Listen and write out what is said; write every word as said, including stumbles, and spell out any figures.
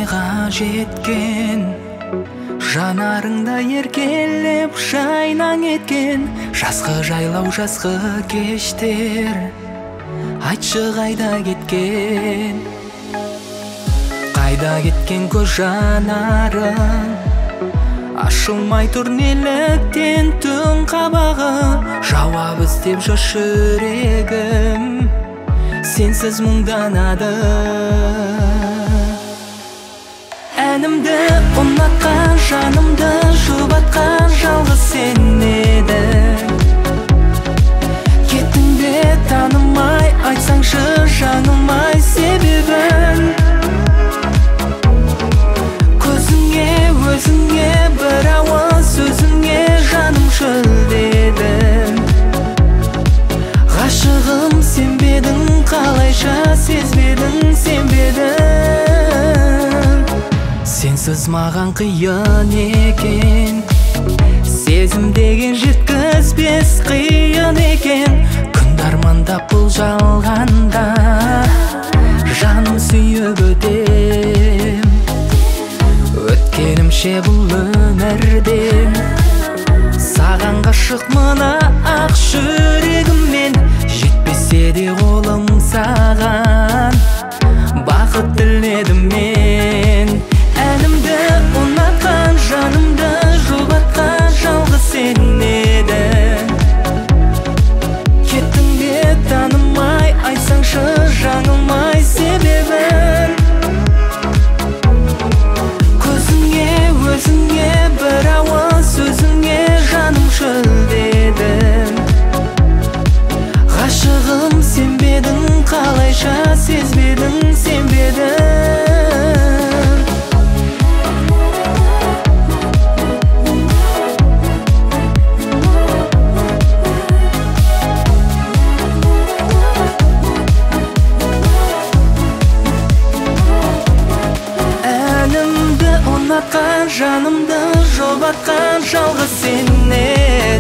айға жеткен, жанарыңда еркелеп жайнаң еткен. Жазғы жайлау, жазғы кештер, айтшы қайда кеткен? Қайда кеткен көз жанарың? Ашылмай тұр неліктен түн қабағы? Жауап іздеп жүр жүрегім, сенсіз мұңданады. Әнімді ұнатқан, жанымды жұбатқан жалғыз сен едің. Кеттің бе танымай, айтсаңшы жаңылмай себебін. Көзіңе, өзіңе, бір ауыз сөзіңе жаным шөлдедім. Ғашығым сен бедің, қалайша сезбедің, сенбедің. Сенсіз маған қиын екен, сезім деген жеткізбес қиын екен. Күнді армандап бұл жалғанда, жаным сүйіп өтем. Өткенімше бұл өмірден, саған ғашық мына ақ жүрегіммен. Жетпесе де қолым саған, бақыт тіледім мен. Әнімді ұнатқан, жанымды жұбатқан жалғыз сен едің. Кеттің бе танымай, айтсаңшы жаңылмай себебін. Көзіңе, өзіңе, бір ауыз сөзіңе жаным шөлдедім. Ғашығым сен бедің, қалайша сезбедің, сенбедің. Әнімді ұнатқан, жанымды жұбатқан жалғыз сен едің.